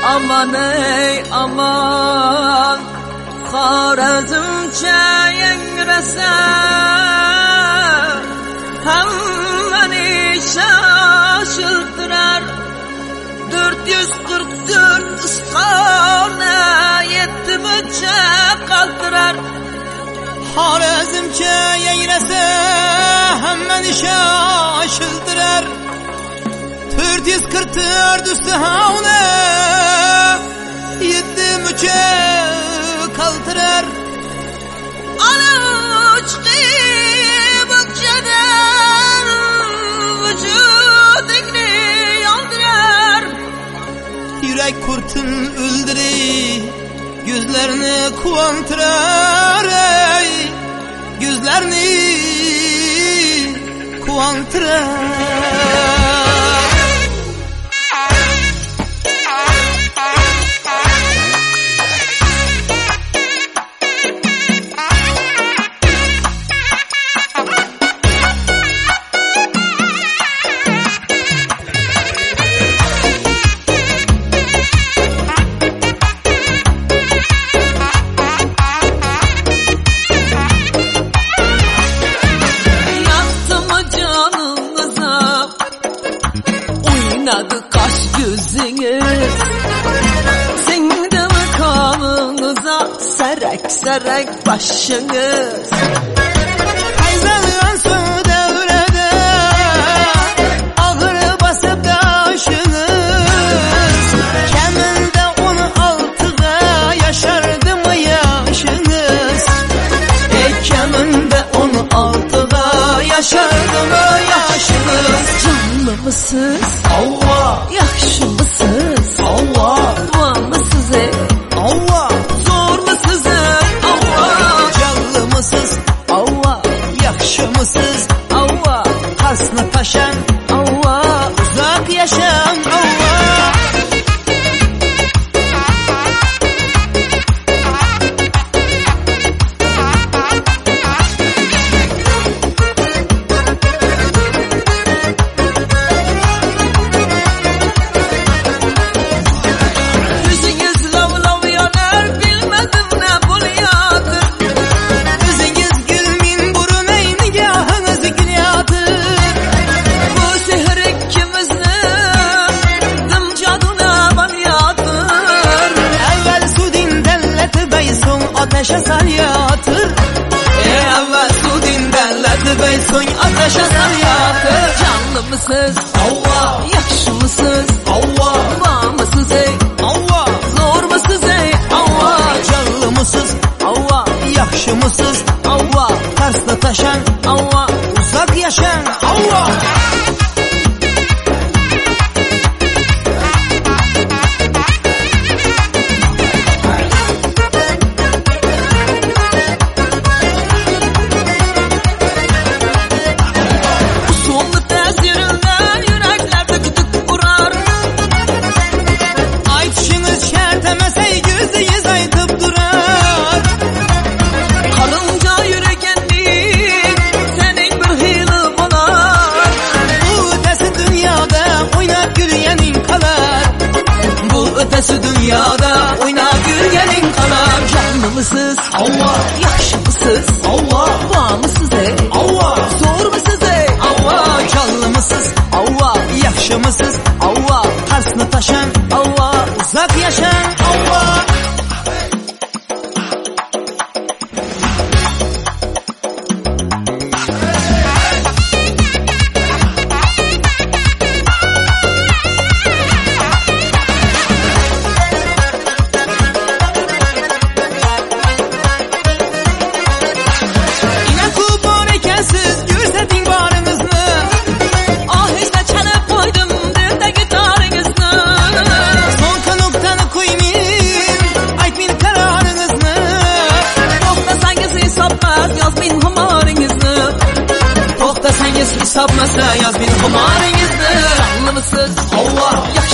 Aman ey aman, Xorazmcha yangrasa, hammani shoshiltirar. 444 isqona 7 buncha qaltirar. Xorazmcha yangrasa, hammani shoshiltirar. 444 isqona 7 buncha qaltirar. Ana uçqi bunchadan vujudingni yondirar. Yürek kurtun öldürür, gözlerini kuvantırar, ey, gözlerini kuvantırar. Oynadı kaş gözünüz, sindi mi kanınıza serek serek başınız. Kayzalıyan su devrede ağır basıp taşınız. Keminde 16'da yaşardı mı yaşınız? Keminde 16'da yaşardı mı yaşınız? Canlı mısınız? Allah! Yaxşı mısınız? Allah! Var mısınız ey? Allah! Zor mısınız ey? Allah! Canlı mısınız? Allah! Yaxşı mısınız? Allah! Hasna taşan Allah! uzak yaşam Allah! Ateşe sal yatır. Evvel su dinlerlerdi bey son ateşe sal yatır. Canlı mısınız? Allah! Yaxşı mısınız? Allah! Var mısınız ey? Allah! Zor mısınız ey? Allah! Canlı mısınız? Allah! Yaxşı mısınız? Allah! Tersine taşan Allah! uzak yaşan Allah! Ötesi dünyada oynap yürüyenin kanar. Canlı mısınız? Allah! Yaxşı mısınız? Allah! Var mısınız ey? Allah! Zor mısınız ey? Allah! Canlı mısınız? Allah! Yaxşı mısınız? Allah! Tersine taşan Allah! uzak yaşan Allah! Hesapmasa yaz bin xumaringizni. Canlı mısınız? Allah!